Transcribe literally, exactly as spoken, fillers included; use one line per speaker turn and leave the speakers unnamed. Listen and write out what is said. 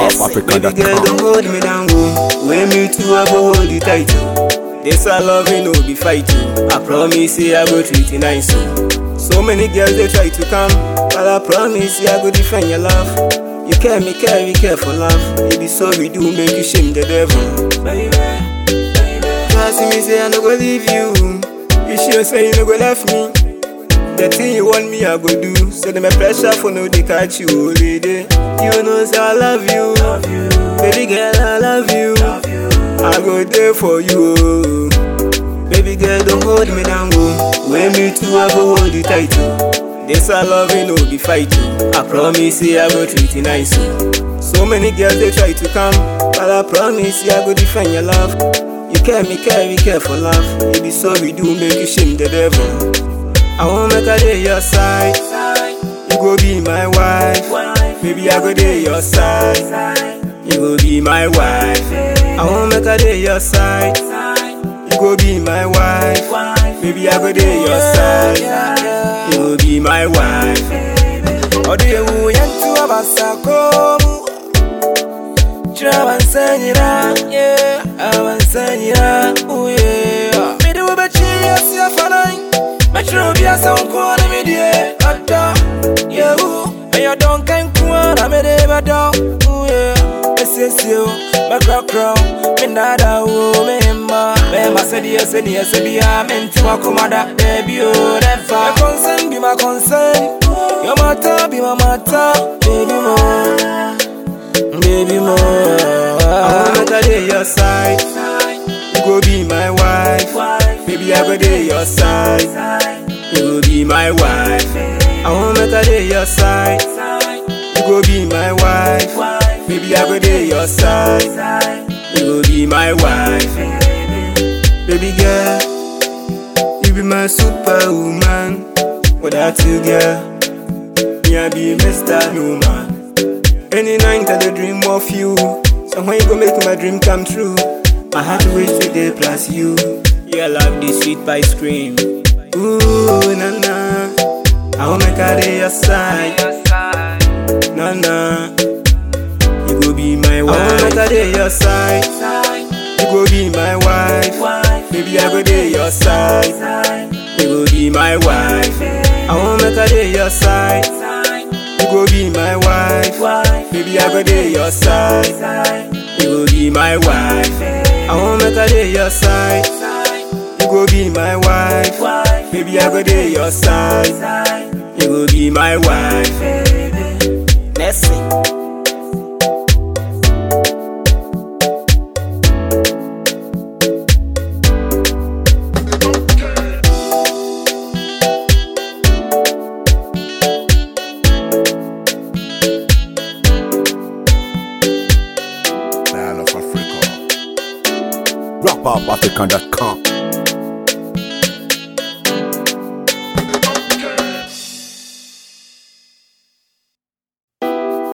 up Africa dot
Baby girl,
com.
don't hold me down, go. When me too, I go hold you tight, oh. This a loving, no be fight, oh. I promise you, I go treat you nice, oh. So many girls, they try to come, but I promise you, I go defend your love. You care, me care, we care for love. It be so we do, make you shame the devil. Baby, baby, trust me, say I no go leave you. You sure say you no go left me. The thing you want me, I go do. So then my pressure for no they catch you lady. You know, say I love you. Love you. Baby girl, I love you. Love you. I go there for you. Baby girl, don't hold me down, go. When me too, I go hold you tight, oh. This a loving, no be fight, oh. I promise you, I go treat you nice, oh. So many girls, they try to come, but I promise you, I go defend your love. You care, me care, we care for love. It be so we do, make you shame the devil. I won't make a day your side. You go be my wife. Baby, I go day your side. You go be my wife. I won't make a day your side. You go be my wife. Baby, I go day your side. You go be my wife.
Odi ewu yantu abasakomu. Jira bansanyira, yeah, abansanyira, oh yeah. Midi ubechi yasi afanai. Metro biasa unkwana midie ada yehu ayo donka nkwana mede bada uye esesio makrakra minada wo mema mema sedi sedi sedi a menti wakomada baby o never concern be my concern your matter be my matter baby mo baby mo
I wanna go to your side. You go be my wife. Baby, I go to your side. You go be my wife. I wanna go to your side. You go be my wife. Baby, I go to your side. You go be my wife. Baby girl, you be my superwoman. Without you, girl, me I be Mister Newman. Any night I dream of you. Somehow you go make my dream come true. My heart waits today plus you. Yeah, I love this sweet ice cream. Ooh, na na, I will make a day your side. Na na, you go be my wife. I will make a day your side. You go be my wife. Baby, I go day your side. You go be my wife. I will make a day your side. You go be my wife. Baby, I go day your side. You go be my wife. I won't make a day your side. You go be my wife. Baby, I go day your side. You go be my wife. Let's sing.
Drop up Africa dot com.